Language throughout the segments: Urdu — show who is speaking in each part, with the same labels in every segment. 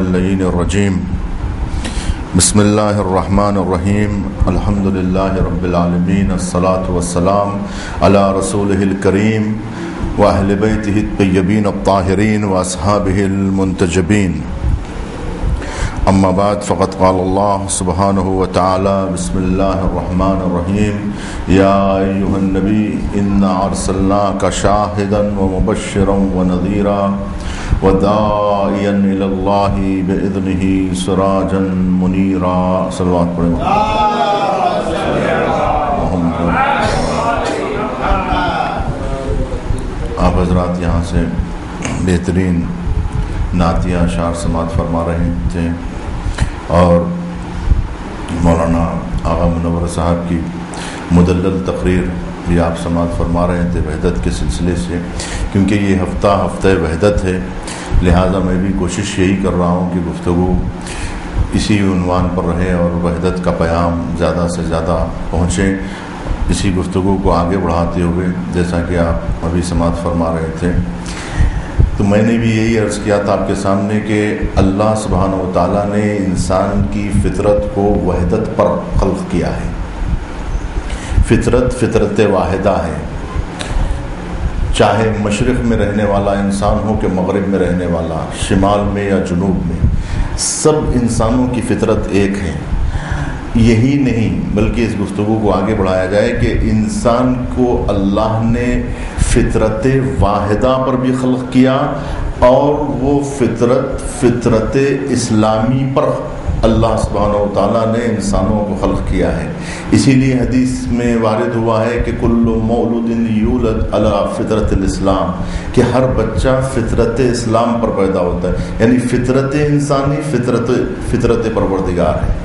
Speaker 1: اللعین الرجیم بسم اللہ الرحمن الرحیم الحمد للہ رب العالمین الصلاة والسلام علی رسولہ الکریم واہل بیتہ الطیبین الطاہرین واصحابہ المنتجبین اما بعد فقد قال اللہ سبحانہ وتعالی بسم اللہ الرحمن الرحیم یا ایہا النبی انا ارسلناک شاہدا ومبشرا ونذیرا وداعیا الی اللہ باذنہ سراجا منیرا صلوات پڑھیں آپ حضرات یہاں سے بہترین نعتیہ اشعار سماعت فرما رہے تھے اور مولانا آغا منور صاحب کی مدلل تقریر بھی آپ سماعت فرما رہے تھے وحدت کے سلسلے سے، کیونکہ یہ ہفتہ وحدت ہے، لہٰذا میں بھی کوشش یہی کر رہا ہوں کہ گفتگو اسی عنوان پر رہے اور وحدت کا پیام زیادہ سے زیادہ پہنچے، اسی گفتگو کو آگے بڑھاتے ہوئے جیسا کہ آپ ابھی سماعت فرما رہے تھے۔ تو میں نے بھی یہی عرض کیا تھا آپ کے سامنے کہ اللہ سبحانہ و تعالیٰ نے انسان کی فطرت کو وحدت پر خلق کیا ہے۔ فطرت واحدہ ہے، چاہے مشرق میں رہنے والا انسان ہو کہ مغرب میں رہنے والا، شمال میں یا جنوب میں، سب انسانوں کی فطرت ایک ہے۔ یہی نہیں بلکہ اس گفتگو کو آگے بڑھایا جائے کہ انسان کو اللہ نے فطرت واحدہ پر بھی خلق کیا اور وہ فطرت اسلامی پر اللہ سبحانہ و تعالیٰ نے انسانوں کو خلق کیا ہے۔ اسی لیے حدیث میں وارد ہوا ہے کہ کل مولود یولد علی فطرت الاسلام، کہ ہر بچہ فطرت اسلام پر پیدا ہوتا ہے، یعنی فطرت انسانی فطرت پروردگار ہے۔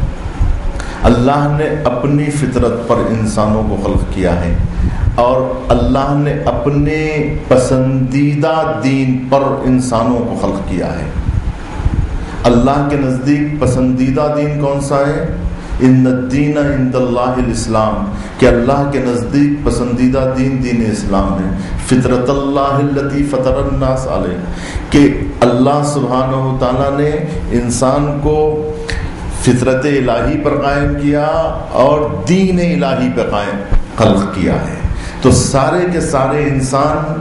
Speaker 1: اللہ نے اپنی فطرت پر انسانوں کو خلق کیا ہے اور اللہ نے اپنے پسندیدہ دین پر انسانوں کو خلق کیا ہے۔ اللہ کے نزدیک پسندیدہ دین کون سا ہے؟ ان الدین عند اللہ الاسلام، کہ اللہ کے نزدیک پسندیدہ دین اسلام ہے۔ فطرت اللہ التی فطر الناس علیہ، کہ اللہ سبحانہ و تعالیٰ نے انسان کو فطرت الہی پر قائم کیا اور دین الہی پر قائم خلق کیا ہے۔ تو سارے کے سارے انسان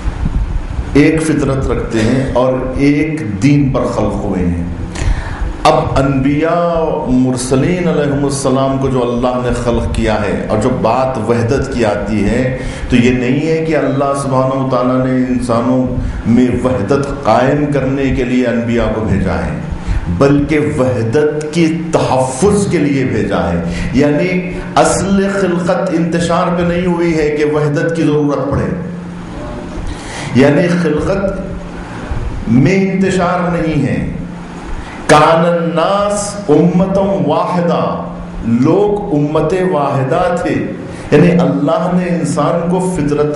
Speaker 1: ایک فطرت رکھتے ہیں اور ایک دین پر خلق ہوئے ہیں۔ اب انبیاء مرسلین علیہم السلام کو جو اللہ نے خلق کیا ہے، اور جو بات وحدت کی آتی ہے تو یہ نہیں ہے کہ اللہ سبحانہ و تعالیٰ نے انسانوں میں وحدت قائم کرنے کے لیے انبیاء کو بھیجا ہے، بلکہ وحدت کی تحفظ کے لیے بھیجا ہے۔ یعنی اصل خلقت انتشار پہ نہیں ہوئی ہے کہ وحدت کی ضرورت پڑے، یعنی خلقت میں انتشار نہیں ہے۔ کان الناس امتا واحدہ، لوگ امت واحدہ تھے، یعنی اللہ نے انسان کو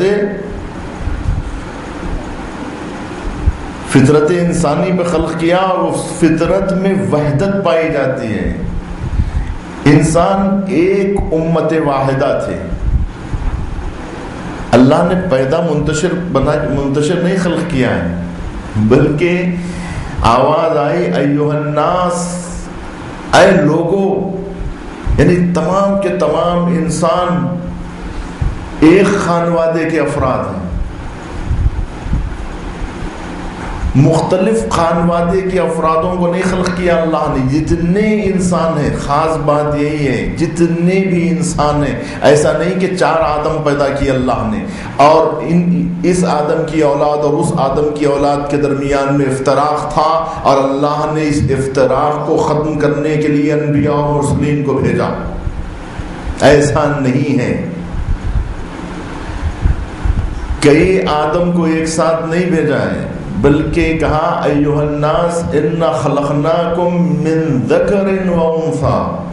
Speaker 1: فطرت انسانی پہ خلق کیا اور اس فطرت میں وحدت پائی جاتی ہے۔ انسان ایک امت واحدہ تھے، اللہ نے پیدا منتشر نہیں خلق کیا ہے، بلکہ آواز آئی ایھا الناس، اے لوگو، یعنی تمام کے تمام انسان ایک خانوادے کے افراد ہیں۔ مختلف خانوادے کے افرادوں کو نہیں خلق کیا اللہ نے، جتنے انسان ہیں، خاص بات یہی ہے جتنے بھی انسان ہیں، ایسا نہیں کہ 4 آدم پیدا کیے اللہ نے اور اس آدم کی اولاد اور اس آدم کی اولاد کے درمیان میں افتراق تھا اور اللہ نے اس افتراق کو ختم کرنے کے لیے انبیاء اور مرسلین کو بھیجا، ایسا نہیں ہے۔ کئی آدم کو ایک ساتھ نہیں بھیجا ہے، بلکہ کہا ایھا الناس انا خلقناکم من ذکر و انثی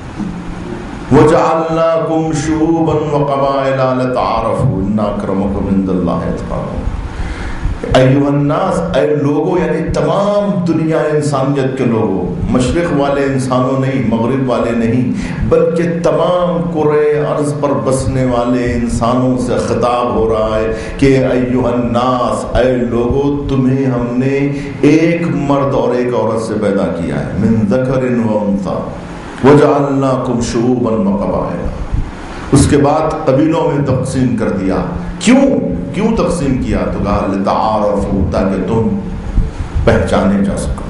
Speaker 1: وجعلناکم شعوبا وقبائل لتعارفوا ان اکرمکم عند اللہ اتقاکم۔ ایھا الناس، اے لوگوں، یعنی تمام دنیا انسانیت کے لوگوں، مشرق والے انسانوں نہیں، مغرب والے نہیں، بلکہ تمام کرۂ ارض پر بسنے والے انسانوں سے خطاب ہو رہا ہے کہ ایھا الناس، اے لوگوں، تمہیں ہم نے ایک مرد اور ایک عورت سے پیدا کیا ہے، من ذکر و انثی وجعلناکم شعوبا وقبائل۔ اس کے بعد قبیلوں میں تقسیم کر دیا۔ کیوں تقسیم کیا؟ تو کہا لتعارفوا، تاکہ تم پہچانے جا سکو۔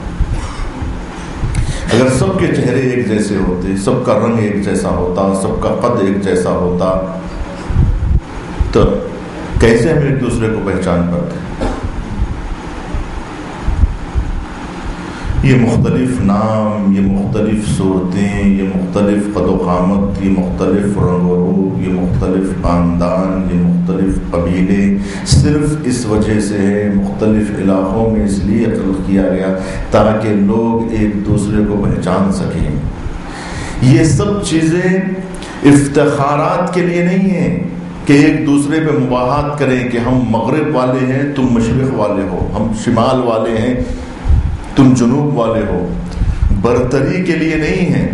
Speaker 1: اگر سب کے چہرے ایک جیسے ہوتے، سب کا رنگ ایک جیسا ہوتا، سب کا قد ایک جیسا ہوتا، تو کیسے ہم ایک دوسرے کو پہچان پاتے؟ یہ مختلف نام، یہ مختلف صورتیں، یہ مختلف قد و قامت، یہ مختلف رنگ و روپ، یہ مختلف خاندان، یہ مختلف قبیلے صرف اس وجہ سے ہے، مختلف علاقوں میں اس لیے خلق کیا گیا تاکہ لوگ ایک دوسرے کو پہچان سکیں۔ یہ سب چیزیں افتخارات کے لیے نہیں ہیں کہ ایک دوسرے پہ مباحثات کریں کہ ہم مغرب والے ہیں، تم مشرق والے ہو، ہم شمال والے ہیں، تم جنوب والے ہو، برتری کے لیے نہیں ہے،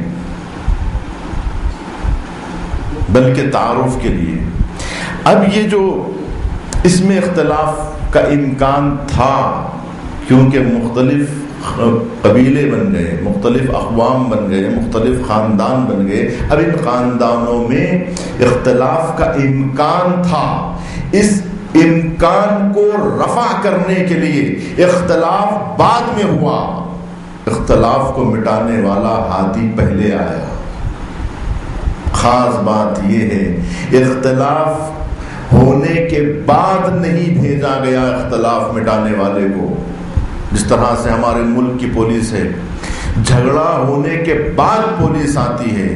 Speaker 1: بلکہ تعارف کے لیے۔ اب یہ جو اس میں اختلاف کا امکان تھا، کیونکہ مختلف قبیلے بن گئے، مختلف اقوام بن گئے، مختلف خاندان بن گئے، اب ان خاندانوں میں اختلاف کا امکان تھا۔ اس امکان کو رفع کرنے کے لیے اختلاف بعد میں ہوا، اختلاف کو مٹانے والا ہادی پہلے آیا۔ خاص بات یہ ہے، اختلاف ہونے کے بعد نہیں بھیجا گیا اختلاف مٹانے والے کو، جس طرح سے ہمارے ملک کی پولیس ہے، جھگڑا ہونے کے بعد پولیس آتی ہے،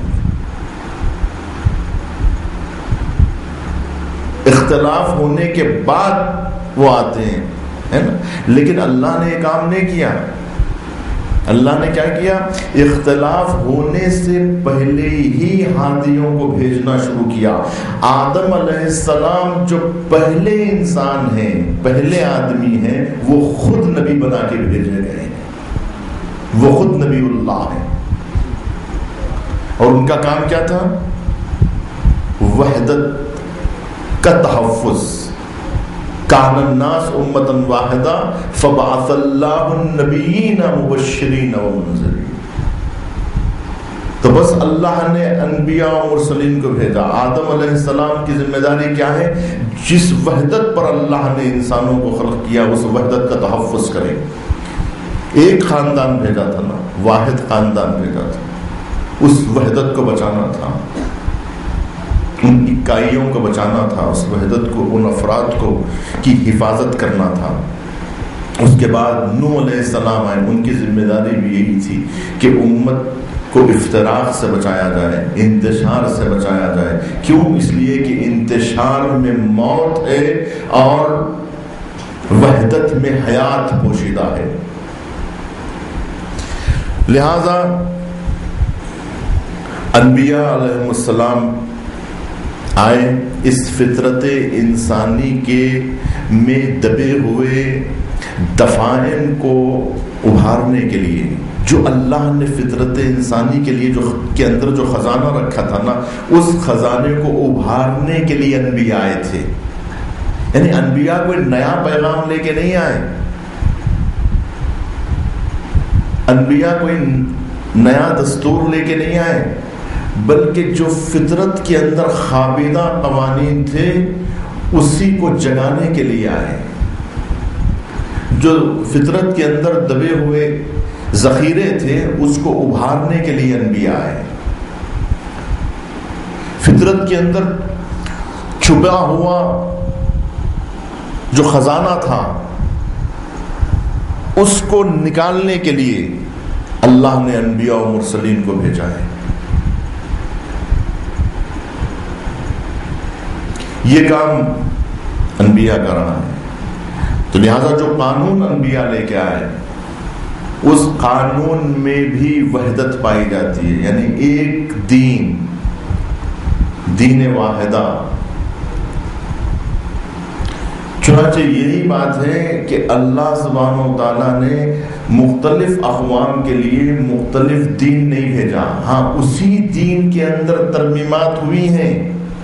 Speaker 1: اختلاف ہونے کے بعد وہ آتے ہیں، ہے نا؟ لیکن اللہ نے یہ کام نہیں کیا۔ اللہ نے کیا کیا؟ اختلاف ہونے سے پہلے ہی ہادیوں کو بھیجنا شروع کیا۔ آدم علیہ السلام جو پہلے انسان ہیں، پہلے آدمی ہیں، وہ خود نبی بنا کے بھیجے گئے ہیں، وہ خود نبی اللہ ہیں، اور ان کا کام کیا تھا؟ وحدت کا تحفظ۔ کان الناس امتا واحدہ فبعث اللہ النبیین مبشرین ومنذرین۔ تو بس اللہ نے انبیاء و مرسلین کو بھیجا۔ آدم علیہ السلام کی ذمہ داری کیا ہے؟ جس وحدت پر اللہ نے انسانوں کو خلق کیا اس وحدت کا تحفظ کریں۔ ایک خاندان بھیجا تھا نا، واحد خاندان بھیجا تھا، اس وحدت کو بچانا تھا، ان اکائیوں کو بچانا تھا، اس وحدت کو، ان افراد کو کی حفاظت کرنا تھا۔ اس کے بعد نوح علیہ السلام آئے، ان کی ذمہ داری بھی یہی تھی کہ امت کو افتراق سے بچایا جائے، انتشار سے بچایا جائے۔ کیوں؟ اس لیے کہ انتشار میں موت ہے اور وحدت میں حیات پوشیدہ ہے۔ لہذا انبیاء علیہ السلام آئے اس فطرت انسانی کے میں دبے ہوئے دفائن کو ابھارنے کے لیے، جو اللہ نے فطرت انسانی کے لیے جو کے اندر جو خزانہ رکھا تھا نا، اس خزانے کو ابھارنے کے لیے انبیاء آئے تھے۔ یعنی انبیاء کوئی نیا پیغام لے کے نہیں آئے، انبیاء کوئی نیا دستور لے کے نہیں آئے، بلکہ جو فطرت کے اندر خوابیدہ قوانین تھے اسی کو جگانے کے لیے آئے۔ جو فطرت کے اندر دبے ہوئے ذخیرے تھے اس کو ابھارنے کے لیے انبیاء آئے۔ فطرت کے اندر چھپا ہوا جو خزانہ تھا اس کو نکالنے کے لیے اللہ نے انبیاء و مرسلین کو بھیجا ہے۔ یہ کام انبیاء کا رہا ہے۔ تو لہذا جو قانون انبیاء لے کے آئے اس قانون میں بھی وحدت پائی جاتی ہے، یعنی ایک دین واحدہ۔ چنانچہ یہی بات ہے کہ اللہ سبحانہ و تعالیٰ نے مختلف اقوام کے لیے مختلف دین نہیں بھیجا. ہاں اسی دین کے اندر ترمیمات ہوئی ہیں،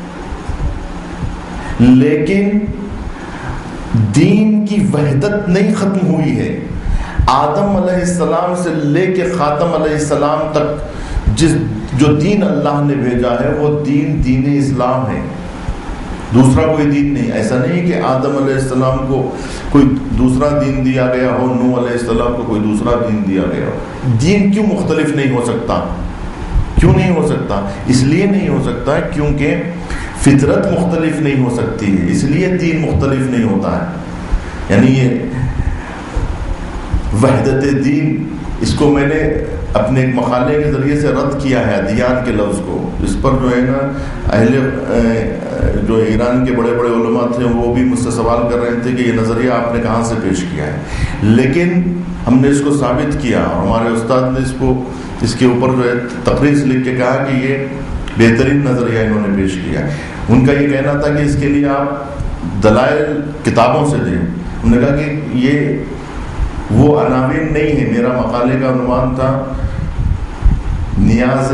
Speaker 1: لیکن دین کی وحدت نہیں ختم ہوئی ہے. آدم علیہ السلام سے لے کے خاتم علیہ السلام تک جو دین اللہ نے بھیجا ہے وہ دین اسلام ہے، دوسرا کوئی دین نہیں. ایسا نہیں کہ آدم علیہ السلام کو کوئی دوسرا دین دیا گیا ہو، نوح علیہ السلام کو کوئی دوسرا دین دیا گیا ہو. دین کیوں مختلف نہیں ہو سکتا؟ کیوں نہیں ہو سکتا؟ اس لیے نہیں ہو سکتا کیونکہ فطرت مختلف نہیں ہو سکتی ہے، اس لیے دین مختلف نہیں ہوتا ہے. یعنی یہ وحدت دین، اس کو میں نے اپنے ایک مقالے کے ذریعے سے رد کیا ہے، ادیان کے لفظ کو. اس پر جو ہے نا جو ایران کے بڑے بڑے علماء تھے وہ بھی مجھ سے سوال کر رہے تھے کہ یہ نظریہ آپ نے کہاں سے پیش کیا ہے. لیکن ہم نے اس کو ثابت کیا اور ہمارے استاد نے اس کے اوپر جو ہے تقریر لکھ کے کہا کہ یہ بہترین نظریہ انہوں نے پیش کیا. ان کا یہ کہنا تھا کہ اس کے لیے آپ دلائل کتابوں سے دیں. انہوں نے کہا کہ یہ وہ عناوین نہیں ہے. میرا مقالے کا عنوان تھا نیاز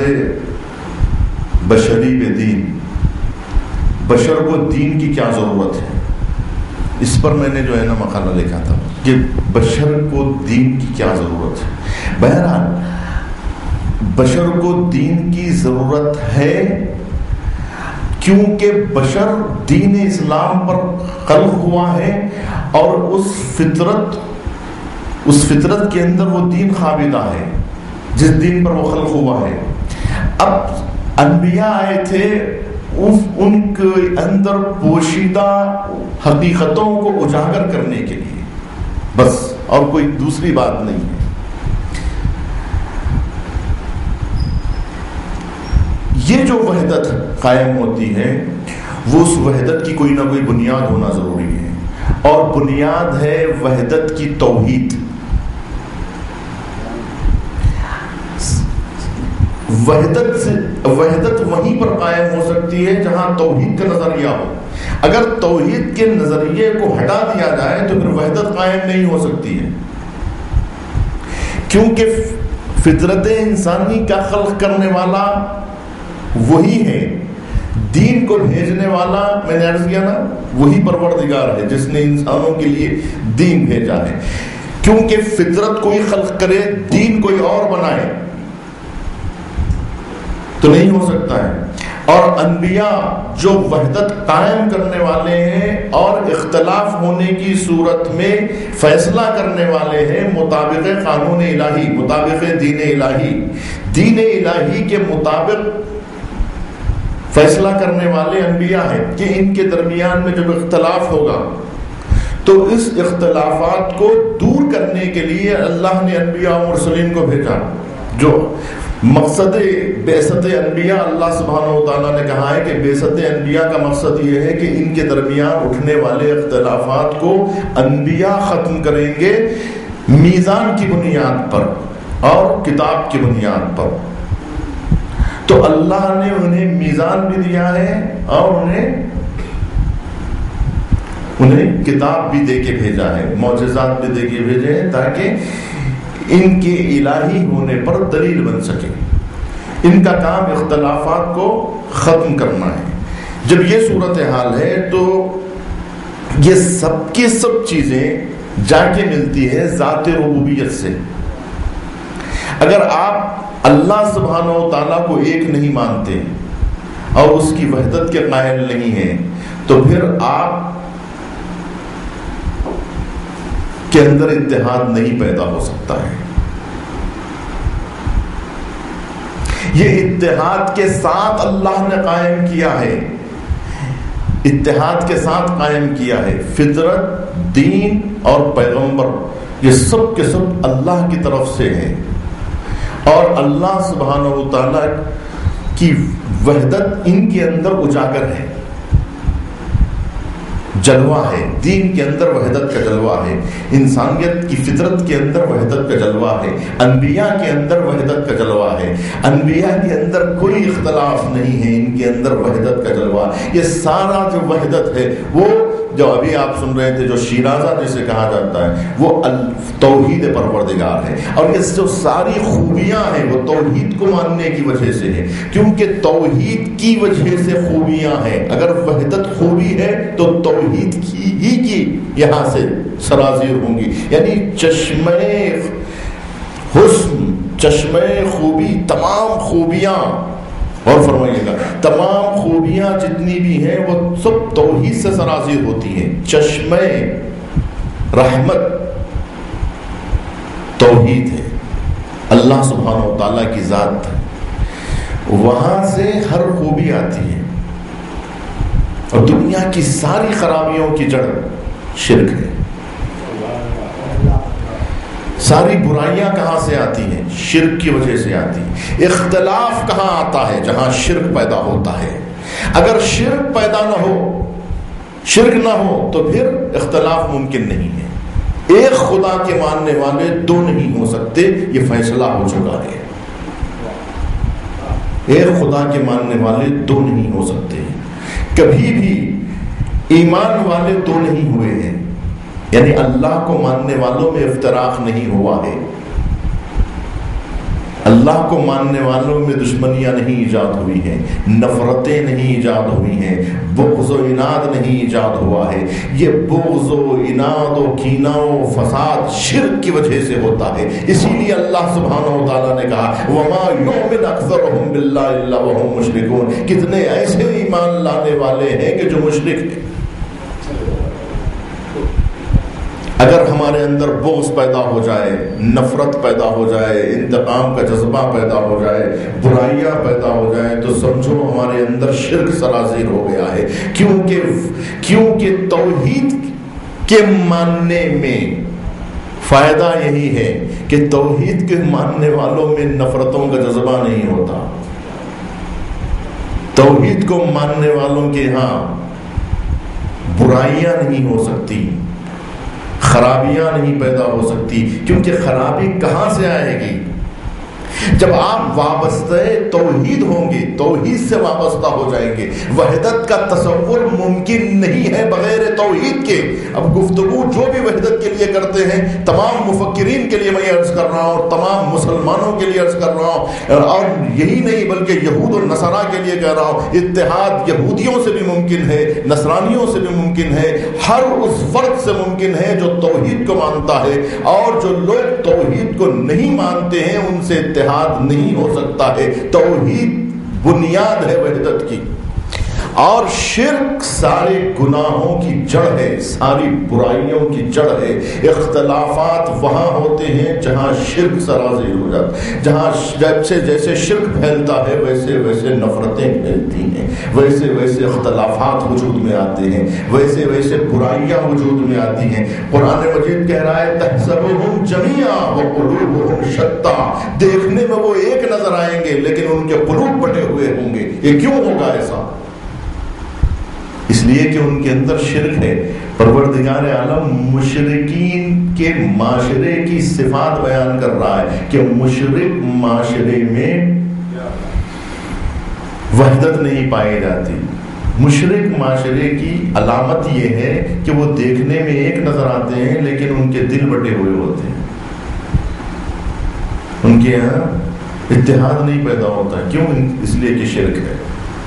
Speaker 1: بشری بے دین، بشر کو دین کی کیا ضرورت ہے. اس پر میں نے جو ہے نا مقالہ لکھا تھا کہ بشر کو دین کی کیا ضرورت ہے. بہرحال بشر کو دین کی ضرورت ہے کیونکہ بشر دین اسلام پر خلق ہوا ہے اور اس فطرت کے اندر وہ دین قابضہ ہے جس دین پر وہ خلق ہوا ہے. اب انبیاء آئے تھے ان کے اندر پوشیدہ حقیقتوں کو اجاگر کرنے کے لیے، بس، اور کوئی دوسری بات نہیں ہے. یہ جو وحدت قائم ہوتی ہے وہ اس وحدت کی کوئی نہ کوئی بنیاد ہونا ضروری ہے، اور بنیاد ہے وحدت کی توحید. وحدت وہیں پر قائم ہو سکتی ہے جہاں توحید کا نظریہ ہو. اگر توحید کے نظریے کو ہٹا دیا جائے تو پھر وحدت قائم نہیں ہو سکتی ہے، کیونکہ فطرت انسانی کا خلق کرنے والا وہی ہے، دین کو بھیجنے والا میں نے عرض کیا نا وہی پروردگار ہے جس نے انسانوں کے لیے دین بھیجا ہے. کیونکہ فطرت کوئی خلق کرے، دین کوئی اور بنائے تو نہیں ہو سکتا ہے. اور انبیاء جو وحدت قائم کرنے والے ہیں اور اختلاف ہونے کی صورت میں فیصلہ کرنے والے ہیں مطابق قانون الہی، مطابق دین الہی کے مطابق فیصلہ کرنے والے انبیاء ہیں کہ ان کے درمیان میں جب اختلاف ہوگا تو اس اختلافات کو دور کرنے کے لیے اللہ نے انبیاء و مرسلین کو بھیجا. جو مقصد بعثت انبیاء، اللہ سبحانہ و تعالیٰ نے کہا ہے کہ بعثت انبیاء کا مقصد یہ ہے کہ ان کے درمیان اٹھنے والے اختلافات کو انبیاء ختم کریں گے میزان کی بنیاد پر اور کتاب کی بنیاد پر. تو اللہ نے انہیں میزان بھی دیا ہے اور انہیں کتاب بھی دے کے بھیجا ہے، معجزات بھی دے کے بھیجے ہیں تاکہ ان کے الہی ہونے پر دلیل بن سکے. ان کا کام اختلافات کو ختم کرنا ہے. جب یہ صورتحال ہے تو یہ سب کی سب چیزیں جا کے ملتی ہے ذات ربوبیت سے. اگر آپ اللہ سبحانہ و تعالیٰ کو ایک نہیں مانتے اور اس کی وحدت کے قائل نہیں ہیں تو پھر آپ کے اندر اتحاد نہیں پیدا ہو سکتا ہے. یہ اتحاد کے ساتھ اللہ نے قائم کیا ہے، اتحاد کے ساتھ قائم کیا ہے. فطرت، دین اور پیغمبر یہ سب کے سب اللہ کی طرف سے ہیں اور اللہ سبحانہ و تعالیٰ کی وحدت ان کے اندر اجاگر ہے. جلوہ ہے، دین کے اندر وحدت کا جلوہ ہے، انسانیت کی فطرت کے اندر وحدت کا جلوہ ہے، انبیاء کے اندر وحدت کا جلوہ ہے، انبیاء کے اندر کوئی اختلاف نہیں ہے، ان کے اندر وحدت کا جلوہ۔ یہ سارا جو وحدت ہے وہ جو ابھی آپ سن رہے تھے، جو شیرازہ جسے کہا جاتا ہے، وہ توحید پروردگار ہے، اور یہ جو ساری خوبیاں ہیں وہ توحید کو ماننے کی وجہ سے ہے، کیونکہ توحید کی وجہ سے خوبیاں ہیں۔ اگر وحدت خوبی ہے تو توحید کی یہاں سے سرازیر ہوں گی، یعنی چشمہ حسن، چشمہ خوبی، تمام خوبیاں، اور فرمائیے گا تمام خوبیاں جتنی بھی ہیں وہ سب توحید سے سرازیر ہوتی ہیں۔ چشمہ رحمت توحید ہے، اللہ سبحانہ و تعالیٰ کی ذات ہے، وہاں سے ہر خوبی آتی ہے، اور دنیا کی ساری خرابیوں کی جڑ شرک ہے۔ ساری برائیاں کہاں سے آتی ہیں؟ شرک کی وجہ سے آتی ہیں۔ اختلاف کہاں آتا ہے؟ جہاں شرک پیدا ہوتا ہے۔ اگر شرک پیدا نہ ہو، شرک نہ ہو تو پھر اختلاف ممکن نہیں ہے۔ ایک خدا کے ماننے والے دو نہیں ہو سکتے، یہ فیصلہ ہو چکا ہے۔ ایک خدا کے ماننے والے دو نہیں ہو سکتے، کبھی بھی ایمان والے دو نہیں ہوئے ہیں، یعنی اللہ کو ماننے والوں میں افتراق نہیں ہوا ہے، اللہ کو ماننے والوں میں دشمنیاں نہیں ایجاد ہوئی ہیں، نفرتیں نہیں ایجاد ہوئی ہیں، بغض و عناد نہیں ایجاد ہوا ہے۔ یہ بغض و عناد و کینہ و فساد شرک کی وجہ سے ہوتا ہے۔ اسی لیے اللہ سبحانہ و تعالیٰ نے کہا وَمَا يُؤْمِنُ أَكْثَرُهُم بِاللَّهِ إِلَّا وَهُم مُشْرِكُونَ، کتنے ایسے ایمان لانے والے ہیں کہ جو مشرک ہیں۔ اگر ہمارے اندر بغض پیدا ہو جائے، نفرت پیدا ہو جائے، انتقام کا جذبہ پیدا ہو جائے، برائیاں پیدا ہو جائیں، تو سمجھو ہمارے اندر شرک سرازیر ہو گیا ہے، کیونکہ توحید کے ماننے میں فائدہ یہی ہے کہ توحید کے ماننے والوں میں نفرتوں کا جذبہ نہیں ہوتا، توحید کو ماننے والوں کے ہاں برائیاں نہیں ہو سکتی، خرابیاں نہیں پیدا ہو سکتی، کیونکہ خرابی کہاں سے آئے گی؟ جب آپ وابستہ توحید ہوں گے، توحید سے وابستہ ہو جائیں گے۔ وحدت کا تصور ممکن نہیں ہے بغیر توحید کے۔ اب گفتگو جو بھی وحدت کے لیے کرتے ہیں، تمام مفکرین کے لیے میں عرض کر رہا ہوں، اور تمام مسلمانوں کے لیے عرض کر رہا ہوں، اور یہی نہیں بلکہ یہود اور نصارہ کے لیے کہہ رہا ہوں، اتحاد یہودیوں سے بھی ممکن ہے، نصرانیوں سے بھی ممکن ہے، ہر اس فرد سے ممکن ہے جو توحید کو مانتا ہے، اور جو لوگ توحید کو نہیں مانتے ہیں ان سے اتحاد نہیں ہو سکتا ہے۔ توحید بنیاد ہے وحدت کی، اور شرک سارے گناہوں کی جڑ ہے، ساری برائیوں کی جڑ ہے۔ اختلافات وہاں ہوتے ہیں جہاں شرک سرازیر ہو جاتا ہے، جہاں جیسے شرک پھیلتا ہے ویسے ویسے نفرتیں پھیلتی ہیں، ویسے ویسے اختلافات وجود میں آتے ہیں، ویسے ویسے برائیاں وجود میں آتی ہیں۔ قرآن مجید کہہ رہا ہے تحسبهم جميعا وقلوبهم شتى، دیکھنے میں وہ ایک نظر آئیں گے لیکن ان کے قلوب بٹے ہوئے ہوں گے۔ یہ کیوں ہوگا ایسا؟ اس لیے کہ ان کے اندر شرک ہے۔ پروردگار عالم مشرکین کے معاشرے کی صفات بیان کر رہا ہے کہ مشرک معاشرے میں وحدت نہیں پائی جاتی۔ مشرک معاشرے کی علامت یہ ہے کہ وہ دیکھنے میں ایک نظر آتے ہیں لیکن ان کے دل بٹے ہوئے ہوتے ہیں، ان کے یہاں اتحاد نہیں پیدا ہوتا۔ کیوں؟ اس لیے کہ شرک ہے۔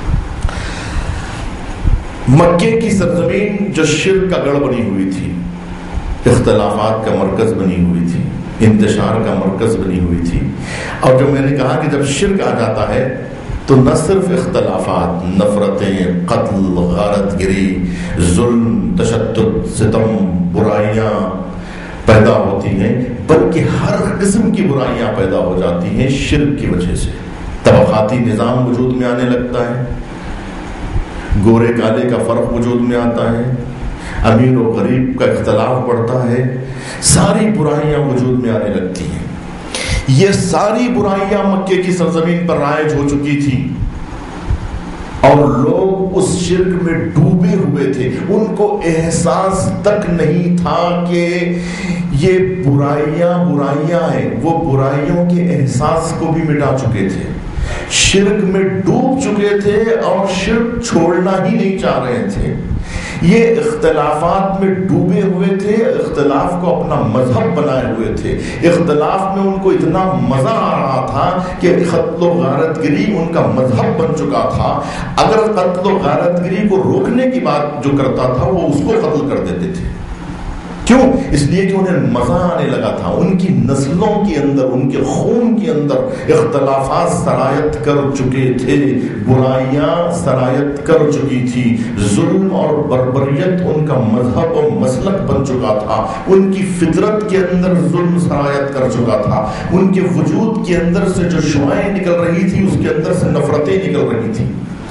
Speaker 1: مکے کی سرزمین جو شرک کا گڑھ بنی ہوئی تھی، اختلافات کا مرکز بنی ہوئی تھی، انتشار کا مرکز بنی ہوئی تھی، اور جو میں نے کہا کہ جب شرک آ جاتا ہے تو نہ صرف اختلافات، نفرتیں، قتل، غارت گری، ظلم، تشدد، ستم، برائیاں پیدا ہوتی ہیں، بلکہ ہر قسم کی برائیاں پیدا ہو جاتی ہیں شرک کی وجہ سے۔ طبقاتی نظام وجود میں آنے لگتا ہے، گورے کالے کا فرق وجود میں آتا ہے، امیر و غریب کا اختلاف بڑھتا ہے، ساری برائیاں وجود میں آنے لگتی ہیں۔ یہ ساری برائیاں مکے کی سرزمین پر رائج ہو چکی تھی، اور لوگ اس شرک میں ڈوبے ہوئے تھے، ان کو احساس تک نہیں تھا کہ یہ برائیاں ہیں، وہ برائیوں کے احساس کو بھی مٹا چکے تھے، شرک میں ڈوب چکے تھے اور شرک چھوڑنا ہی نہیں چاہ رہے تھے، یہ اختلافات میں ڈوبے ہوئے تھے، اختلاف کو اپنا مذہب بنائے ہوئے تھے، اختلاف میں ان کو اتنا مزہ آ رہا تھا کہ قتل و غارت گری ان کا مذہب بن چکا تھا، اگر قتل و غارت گری کو روکنے کی بات جو کرتا تھا وہ اس کو قتل کر دیتے تھے، کیوں؟ اس لیے کہ انہیں مزہ آنے لگا تھا، ان کی نسلوں کے اندر، ان کے خون کے اندر اختلافات سرایت کر چکے تھے، برائیاں سرایت کر چکی تھی، ظلم اور بربریت ان کا مذہب اور مسلک بن چکا تھا، ان کی فطرت کے اندر ظلم سرایت کر چکا تھا، ان کے وجود کے اندر سے جو شعاعیں نکل رہی تھی اس کے اندر سے نفرتیں نکل رہی تھی،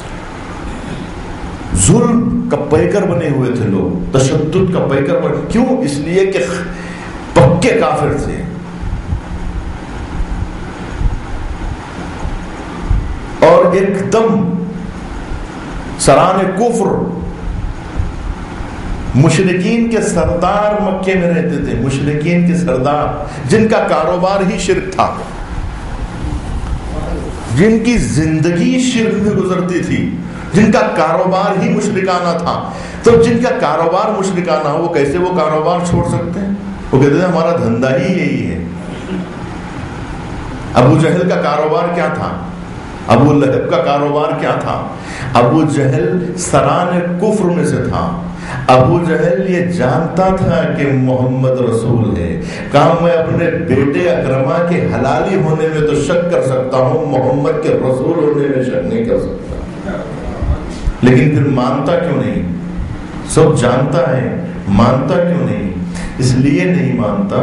Speaker 1: ظلم کا پیکر بنے ہوئے تھے لوگ، تشدد کا پیکر بنے، کیوں؟ اس لیے کہ پکے کافر تھے، اور ایک دم سران کفر مشرکین کے سردار مکے میں رہتے تھے، مشرکین کے سردار جن کا کاروبار ہی شرک تھا، جن کی زندگی شرک میں گزرتی تھی، جن کا کاروبار ہی مشرکانہ تھا، تو جن کا کاروبار مشرکانہ ہو وہ کیسے وہ کاروبار چھوڑ سکتے ہیں؟ وہ کہتے ہیں ہمارا دھندا ہی یہی ہے۔ ابو جہل کا کاروبار کیا تھا؟ ابو لہب کا کاروبار کیا تھا؟ ابو جہل سران کفر میں سے تھا، ابو جہل یہ جانتا تھا کہ محمد رسول ہے، کہا میں اپنے بیٹے اکرما کے حلالی ہونے میں تو شک کر سکتا ہوں، محمد کے رسول ہونے میں شک نہیں کر سکتا، لیکن پھر مانتا کیوں نہیں؟ سب جانتا ہے، مانتا کیوں نہیں؟ اس لیے نہیں مانتا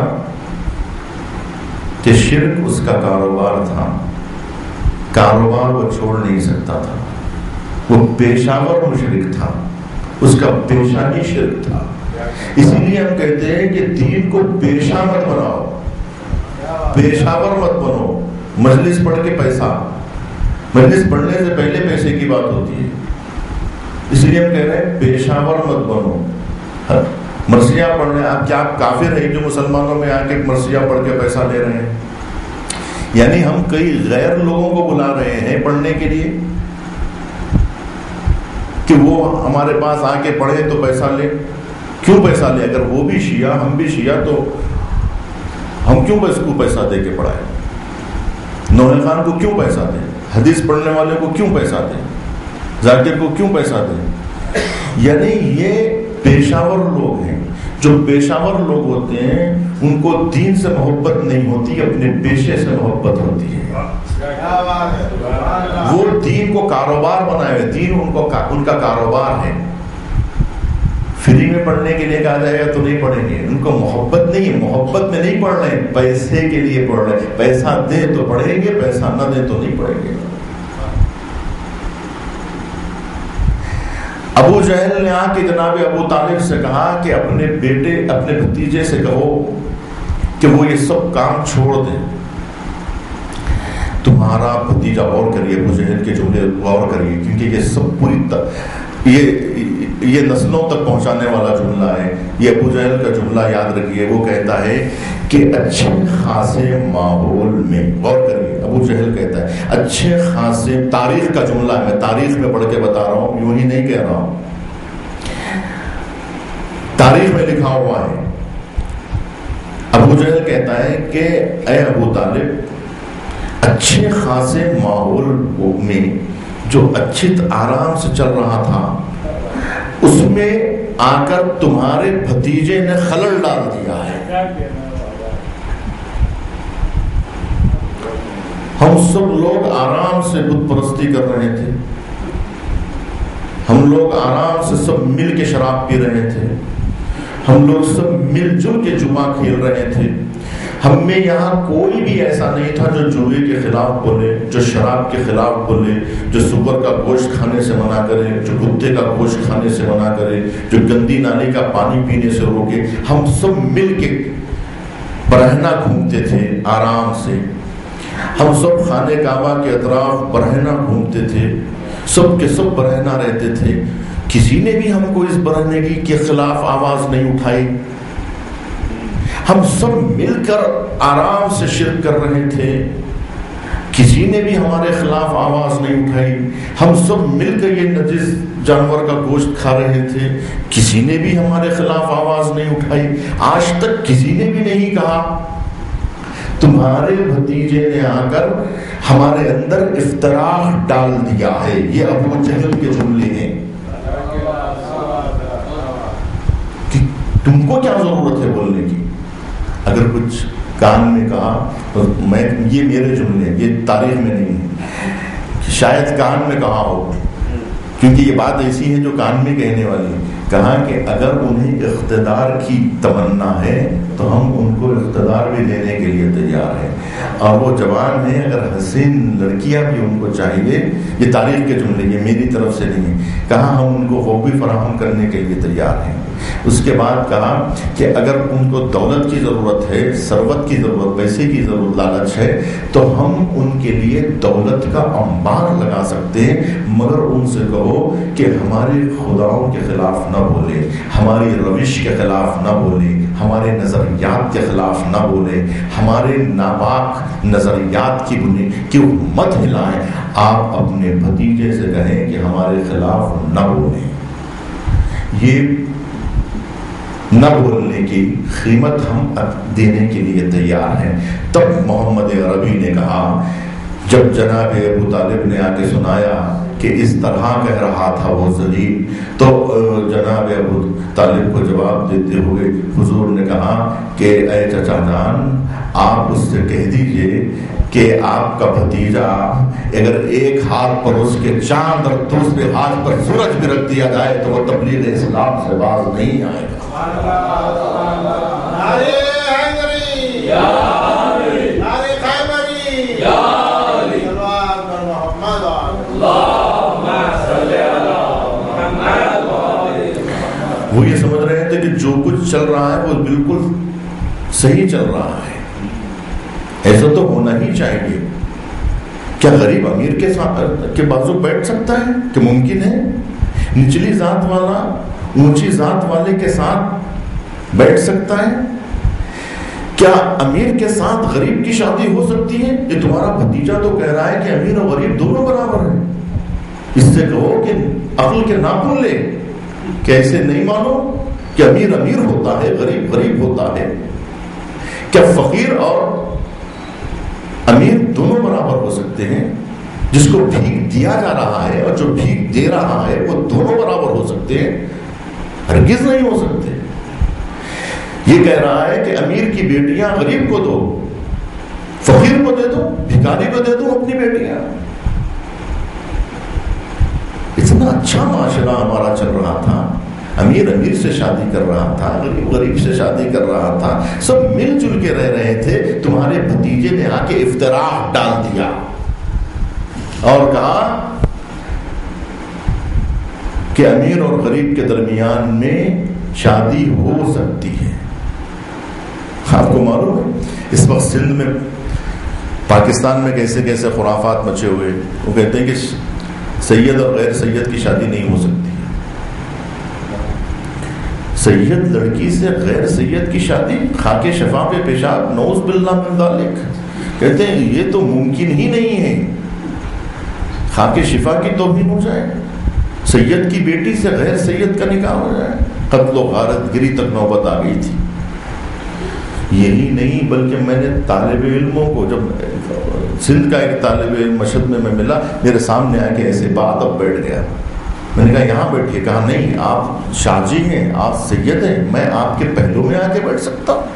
Speaker 1: کہ شرک اس کا کاروبار تھا، کاروبار وہ چھوڑ نہیں سکتا تھا، وہ پیشاور مشرک تھا، اس کا پیشہ ہی شرک تھا، اسی لیے ہم کہتے ہیں کہ دین کو پیشہ مت بناؤ، پیشاور مت بنو، مجلس پڑھ کے پیسہ، مجلس پڑھنے سے پہلے پیسے کی بات ہوتی ہے، اس لیے ہم کہہ رہے ہیں پیشاور مت بنو، مرثیہ پڑھ رہے ہیں آپ، کیا آپ کافر ہیں جو مسلمانوں میں آ کے مرثیہ پڑھ کے پیسہ لے رہے ہیں؟ یعنی ہم کئی غیر لوگوں کو بلا رہے ہیں پڑھنے کے لیے کہ وہ ہمارے پاس آ کے پڑھے تو پیسہ لے، کیوں پیسہ لے؟ اگر وہ بھی شیعہ ہم بھی شیعہ تو ہم کیوں اس کو پیسہ دے کے پڑھائیں؟ نوح خان کو کیوں پیسہ دیں؟ حدیث پڑھنے والے کو کیوں پیسہ دیں؟ ذاکر کو کیوں پیسہ دیں؟ یعنی یہ پیشاور لوگ ہیں، جو پیشاور لوگ ہوتے ہیں ان کو دین سے محبت نہیں ہوتی، اپنے پیشے سے محبت ہوتی ہے، وہ دین کو کاروبار بنائے ہوئے، دین ان کا کاروبار ہے، فری میں پڑھنے کے لیے کہا جائے گا تو نہیں پڑھیں گے، ان کو محبت نہیں ہے، محبت میں نہیں پڑھ رہے، پیسے کے لیے پڑھ رہے، پیسہ دیں تو پڑھیں گے، پیسہ نہ دیں تو نہیں پڑھیں گے۔ ابو جہل نے آ کے جناب ابو طالب سے کہا کہ اپنے بیٹے اپنے بھتیجے سے کہو کہ وہ یہ سب کام چھوڑ دیں، تمہارا بھتیجا غور کریے، ابو جہل کے جملے غور کریے، کیونکہ یہ سب پوری یہ نسلوں تک پہنچانے والا جملہ ہے، یہ ابو جہل کا جملہ یاد رکھیے، وہ کہتا ہے کہ اچھے خاصے ماحول میں، غور کریے، ابو جہل کہتا ہے اچھے خاصے، تاریخ کا جملہ ہے، میں تاریخ میں پڑھ کے بتا رہا ہوں، یوں ہی نہیں کہہ رہا ہوں، تاریخ میں لکھا ہوا ہے۔ ابو جہل کہتا ہے کہ اے ابو طالب، اچھے خاصے ماحول میں جو اچھت آرام سے چل رہا تھا اس میں آ کر تمہارے بھتیجے نے خلل ڈال دیا ہے۔ ہم سب لوگ آرام سے بت پرستی کر رہے تھے، ہم لوگ آرام سے سب مل کے شراب پی رہے تھے، ہم لوگ سب مل جل کے جمعہ کھیل رہے تھے، ہم میں یہاں کوئی بھی ایسا نہیں تھا جو جوئے کے خلاف بولے، جو شراب کے خلاف بولے، جو سور کا گوشت کھانے سے منع کرے، جو کتے کا گوشت کھانے سے منع کرے، جو گندی نالی کا پانی پینے سے روکے، ہم سب مل کے برہنہ گھومتے تھے آرام سے، ہم سب خانہ کعبہ کے اطراف برہنہ گھومتے تھے، سب کے سب برہنہ رہتے تھے، کسی نے بھی ہم کو اس برہنگی کے خلاف آواز نہیں اٹھائی، ہم سب مل کر آرام سے شرک کر رہے تھے، کسی نے بھی ہمارے خلاف آواز نہیں اٹھائی، ہم سب مل کر یہ نجس جانور کا گوشت کھا رہے تھے، کسی نے بھی ہمارے خلاف آواز نہیں اٹھائی، آج تک کسی نے بھی نہیں کہا۔ تمہارے بھتیجے نے آ کر ہمارے اندر افتراق ڈال دیا ہے، یہ ابو جہل کے جملے ہیں کہ تم کو کیا ضرورت ہے بولنے کی؟ اگر کچھ کان میں کہا تو یہ میرے جملے ہیں، یہ تاریخ میں نہیں ہے، شاید کان میں کہا ہو، کیونکہ یہ بات ایسی ہے جو کان میں کہنے والی ہے۔ کہا کہ اگر انہیں اقتدار کی تمنا ہے تو ہم ان کو اقتدار بھی دینے کے لیے تیار ہیں، اور وہ جوان ہیں، اگر حسین لڑکیاں بھی ان کو چاہیے، یہ تاریخ کے جملے، یہ میری طرف سے نہیں ہے، کہا ہم ان کو وہ بھی فراہم کرنے کے لیے تیار ہیں۔ اس کے بعد کہا کہ اگر ان کو دولت کی ضرورت ہے، ثروت کی ضرورت، پیسے کی ضرورت، لالچ ہے، تو ہم ان کے لیے دولت کا انبار لگا سکتے ہیں، مگر ان سے کہو کہ ہمارے خداؤں کے خلاف نہ بولے، ہماری روش کے خلاف نہ بولے، ہمارے نظریات کے خلاف نہ بولے، ہمارے ناپاک نظریات کی بنیاد کی مت ہلائیں، آپ اپنے بھتیجے سے کہیں کہ ہمارے خلاف نہ بولیں۔ یہ نہ بولنے کی قیمت ہم دینے کے لیے تیار ہیں۔ تب محمد عربی نے کہا، جب جناب ابو طالب نے آ کے سنایا کہ اس طرح کہہ رہا تھا وہ ذلیل، تو جناب ابو طالب کو جواب دیتے ہوئے حضور نے کہا کہ اے چچا جان، آپ اس سے کہہ دیجئے کہ آپ کا بھتیجا اگر ایک ہاتھ پر اس کے چاند اور دوسرے ہاتھ پر سورج بھی رکھ دیا جائے تو وہ تبلیغ اسلام سے باز نہیں آئے گا۔ وہ یہ سمجھ رہے تھے کہ جو کچھ چل رہا ہے وہ بالکل صحیح چل رہا ہے، ایسا تو ہونا ہی چاہیے۔ کیا غریب امیر کے ساتھ کے بازو بیٹھ سکتا ہے؟ کہ ممکن ہے نچلی ذات والا اونچی ذات والے کے ساتھ بیٹھ سکتا ہے؟ کیا امیر کے ساتھ غریب کی شادی ہو سکتی ہے؟ یہ تمہارا بھتیجا تو کہہ رہا ہے کہ امیر اور غریب دونوں برابر ہیں، اس سے کہو کہ عقل کے ناخن لے، کیسے نہیں مانو کہ امیر امیر ہوتا ہے، غریب غریب ہوتا ہے؟ کیا فقیر اور امیر دونوں برابر ہو سکتے ہیں؟ جس کو بھیک دیا جا رہا ہے اور جو بھیک دے رہا ہے وہ دونوں برابر ہو سکتے ہیں؟ ہرگز نہیں ہو سکتے۔ یہ کہہ رہا ہے کہ امیر کی بیٹیاں غریب کو دو، فقیر کو دے دو، بھکاری کو دے دو اپنی بیٹیاں۔ اتنا اچھا معاشرہ ہمارا چل رہا تھا، امیر امیر سے شادی کر رہا تھا، غریب غریب سے شادی کر رہا تھا، سب مل جل کے رہ رہے تھے، تمہارے بھتیجے نے آ کے افتراق ڈال دیا اور کہا کہ امیر اور غریب کے درمیان میں شادی ہو سکتی ہے۔ آپ کو معلوم ہے اس وقت سندھ میں، پاکستان میں کیسے کیسے خرافات مچے ہوئے۔ وہ کہتے ہیں کہ سید اور غیر سید کی شادی نہیں ہو سکتی، سید لڑکی سے غیر سید کی شادی، خاک شفا پہ پیشاب، نعوذ باللہ من ذالک، کہتے ہیں یہ تو ممکن ہی نہیں ہے، خاک شفا کی توہین ہو جائے، سید کی بیٹی سے غیر سید کا نکاح ہو جائے، قتل و غارت گری تک نوبت آ گئی تھی۔ یہی نہیں بلکہ میں نے طالب علموں کو، جب سندھ کا ایک طالب علم مشہد میں ملا، میرے سامنے آ کے ایسے بات اب بیٹھ گیا، میں نے کہا یہاں بیٹھیے، کہا نہیں آپ شاہ جی ہیں، آپ سید ہیں، میں آپ کے پہلو میں آ کے بیٹھ سکتا ہوں؟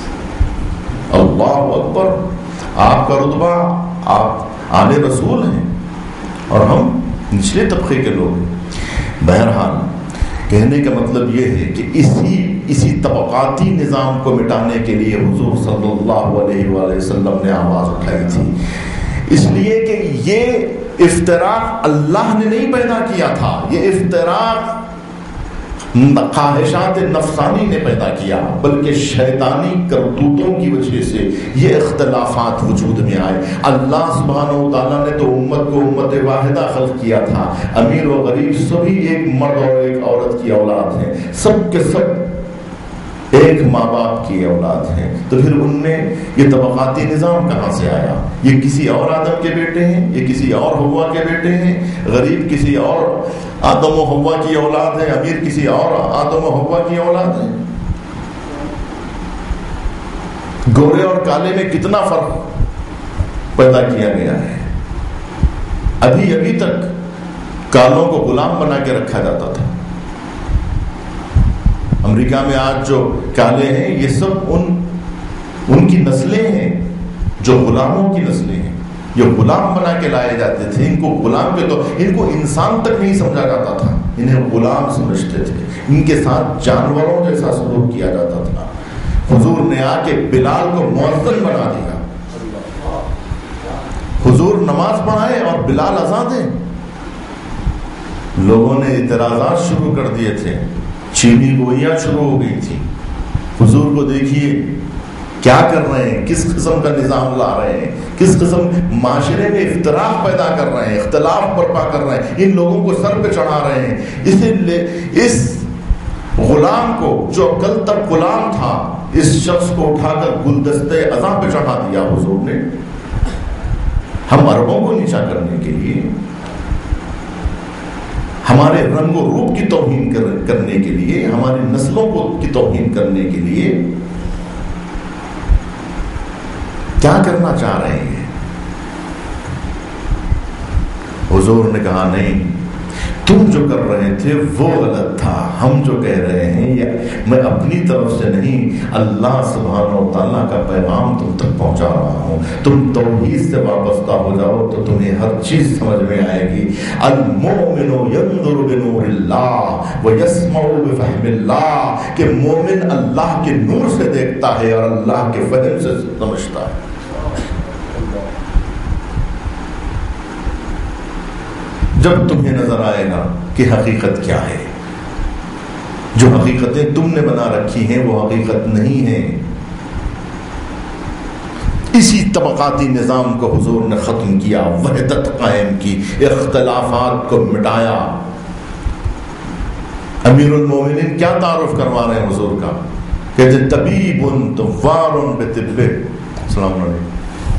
Speaker 1: اللہ اکبر، آپ کا رتبہ، آپ آل رسول ہیں اور ہم نچلے طبقے کے لوگ ہیں۔ بہرحال کہنے کا مطلب یہ ہے کہ اسی طبقاتی نظام کو مٹانے کے لیے حضور صلی اللہ علیہ وآلہ وسلم نے آواز اٹھائی تھی، اس لیے کہ یہ افتراق اللہ نے نہیں پیدا کیا تھا، یہ افتراق خواہشات نفسانی نے پیدا کیا، بلکہ شیطانی کرتوتوں کی وجہ سے یہ اختلافات وجود میں آئے۔ اللہ سبحانہ و تعالیٰ نے تو امت کو امت واحدہ خلق کیا تھا، امیر و غریب سبھی ایک مرد اور ایک عورت کی اولاد ہیں، سب کے سب ایک ماں باپ کی اولاد ہیں، تو پھر ان میں یہ طبقاتی نظام کہاں سے آیا؟ یہ کسی اور آدم کے بیٹے ہیں، یہ کسی اور ہوا کے بیٹے ہیں، غریب کسی اور آدم و ہوا کی اولاد ہے، امیر کسی اور آدم و ہوا کی اولاد ہے۔ گورے اور کالے میں کتنا فرق پیدا کیا گیا ہے۔ ابھی تک کالوں کو غلام بنا کے رکھا جاتا تھا۔ امریکہ میں آج جو کالے ہیں یہ سب ان کی نسلیں ہیں جو غلاموں کی نسلیں ہیں، یہ غلام بنا کے لائے جاتے تھے۔ ان کو غلام کے تو ان کو انسان تک نہیں سمجھا جاتا تھا، انہیں غلام سمجھتے تھے، ان کے ساتھ جانوروں جیسا سلوک کیا جاتا تھا۔ حضور نے آ کے بلال کو مؤذن بنا دیا، حضور نماز پڑھائے اور بلال اذان دے۔ لوگوں نے اعتراضات شروع کر دیے تھے، چینی گوئیاں شروع ہو گئی تھی، حضور کو دیکھیے کیا کر رہے ہیں، کس قسم کا نظام لا رہے ہیں، کس قسم معاشرے میں اختلاف پیدا کر رہے ہیں، اختلاف برپا کر رہے ہیں، ان لوگوں کو سر پہ چڑھا رہے ہیں۔ اسی لیے اس غلام کو جو کل تک غلام تھا، اس شخص کو اٹھا کر گلدستے اذان پہ چڑھا دیا حضور نے، ہم عربوں کو نیچا کرنے کے لیے، ہمارے رنگ و روپ کی توہین کرنے کے لیے، ہماری نسلوں کی توہین کرنے کے لیے کیا کرنا چاہ رہے ہیں؟ حضور نے کہا نہیں، تم جو کر رہے تھے وہ غلط تھا، ہم جو کہہ رہے ہیں یہ میں اپنی طرف سے نہیں، اللہ سبحانہ و تعالیٰ کا پیغام تم تک پہنچا رہا ہوں۔ تم توحید سے وابستہ ہو جاؤ تو تمہیں ہر چیز سمجھ میں آئے گی۔ المؤمن ينظر بنور اللہ ويسمع بفہم اللہ، کہ مومن اللہ کے نور سے دیکھتا ہے اور اللہ کے فہم سے سمجھتا ہے۔ جب تمہیں نظر آئے گا کہ حقیقت کیا ہے، جو حقیقتیں تم نے بنا رکھی ہیں وہ حقیقت نہیں ہے۔ اسی طبقاتی نظام کو حضور نے ختم کیا، وحدت قائم کی، اختلافات کو مٹایا۔ امیر المومنین کیا تعارف کروا رہے ہیں حضور کا؟ کہتے طبیب دوار بطب۔ السلام علیکم۔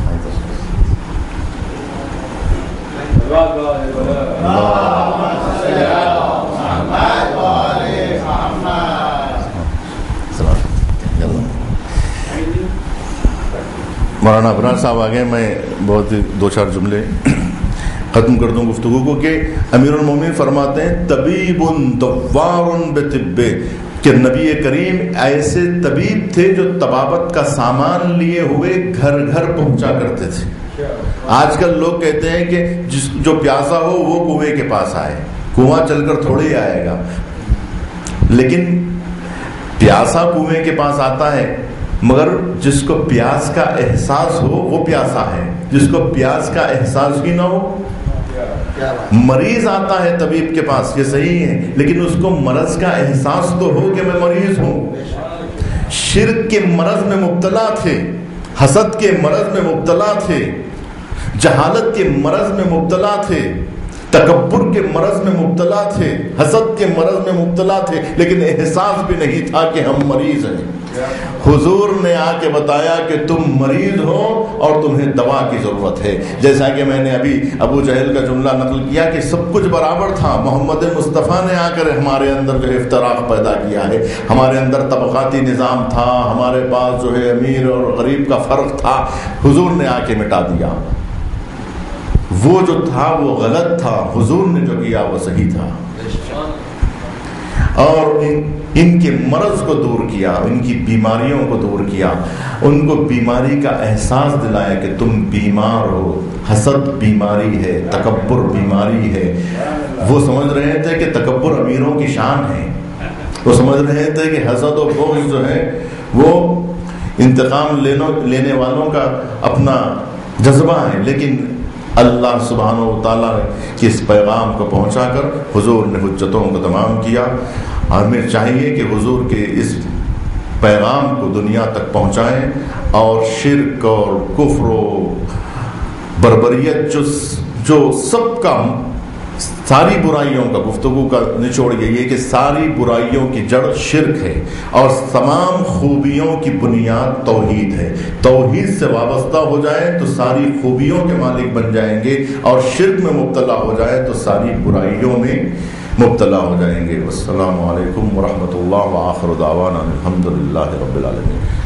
Speaker 1: مولانا ابرار صاحب آگے، میں بہت دو چار جملے ختم کر دوں گفتگو کو، کہ امیر المومنین فرماتے ہیں طبیب دوار بطب، کہ نبی کریم ایسے طبیب تھے جو طبابت کا سامان لیے ہوئے گھر گھر پہنچا کرتے تھے۔ آج کل لوگ کہتے ہیں کہ جو پیاسا ہو وہ کنویں کے پاس آئے، کنواں چل کر تھوڑے ہی آئے گا، لیکن پیاسا کنویں کے پاس آتا ہے، مگر جس کو پیاس کا احساس ہو وہ پیاسا ہے، جس کو پیاس کا احساس بھی نہ ہو۔ مریض آتا ہے طبیب کے پاس، یہ صحیح ہے، لیکن اس کو مرض کا احساس تو ہو کہ میں مریض ہوں۔ شرک کے مرض میں مبتلا تھے، حسد کے مرض میں مبتلا تھے، جہالت کے مرض میں مبتلا تھے، تکبر کے مرض میں مبتلا تھے، حسد کے مرض میں مبتلا تھے، لیکن احساس بھی نہیں تھا کہ ہم مریض ہیں۔ حضور نے آ کے بتایا کہ تم مریض ہو اور تمہیں دوا کی ضرورت ہے۔ جیسا کہ میں نے ابھی ابو جہل کا جملہ نقل کیا کہ سب کچھ برابر تھا، محمد مصطفیٰ نے آ کر ہمارے اندر جو ہے افتراق پیدا کیا ہے، ہمارے اندر طبقاتی نظام تھا، ہمارے پاس جو ہے امیر اور غریب کا فرق تھا، حضور نے آ کے مٹا دیا۔ وہ جو تھا وہ غلط تھا، حضور نے جو کیا وہ صحیح تھا، اور ان کے مرض کو دور کیا، ان کی بیماریوں کو دور کیا، ان کو بیماری کا احساس دلایا کہ تم بیمار ہو، حسد بیماری ہے، تکبر بیماری ہے۔ وہ سمجھ رہے تھے کہ تکبر امیروں کی شان ہے، وہ سمجھ رہے تھے کہ حسد و بغض جو ہے وہ انتقام لینے والوں کا اپنا جذبہ ہے، لیکن اللہ سبحانہ و تعالیٰ نے اس پیغام کو پہنچا کر حضور نے حجتوں کو تمام کیا۔ ہمیں چاہیے کہ حضور کے اس پیغام کو دنیا تک پہنچائیں اور شرک اور کفر و بربریت جو سب کا ساری برائیوں کا گفتگو کا نچوڑ یہ کہ ساری برائیوں کی جڑ شرک ہے اور تمام خوبیوں کی بنیاد توحید ہے. توحید سے وابستہ ہو جائیں تو ساری خوبیوں کے مالک بن جائیں گے، اور شرک میں مبتلا ہو جائیں تو ساری برائیوں میں مبتلا ہو جائیں گے. والسلام علیکم ورحمۃ اللہ وآخر دعوانا الحمد للہ رب العالمین.